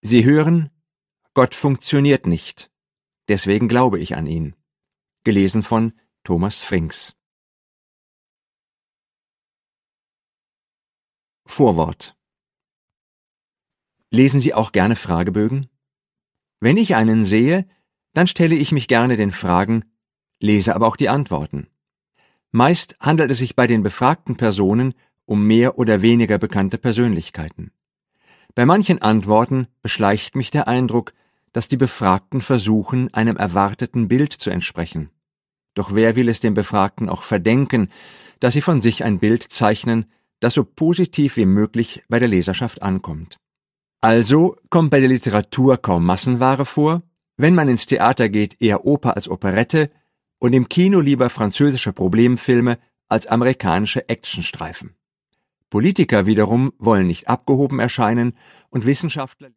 Sie hören Gott funktioniert nicht. Deswegen glaube ich an ihn. Gelesen von Thomas Frings. Vorwort. Lesen Sie auch gerne Fragebögen? Wenn ich einen sehe, dann stelle ich mich gerne den Fragen, lese aber auch die Antworten. Meist handelt es sich bei den befragten Personen um mehr oder weniger bekannte Persönlichkeiten. Bei manchen Antworten beschleicht mich der Eindruck, dass die Befragten versuchen, einem erwarteten Bild zu entsprechen. Doch wer will es den Befragten auch verdenken, dass sie von sich ein Bild zeichnen, das so positiv wie möglich bei der Leserschaft ankommt. Also kommt bei der Literatur kaum Massenware vor, wenn man ins Theater geht, eher Oper als Operette und im Kino lieber französische Problemfilme als amerikanische Actionstreifen. Politiker wiederum wollen nicht abgehoben erscheinen und Wissenschaftler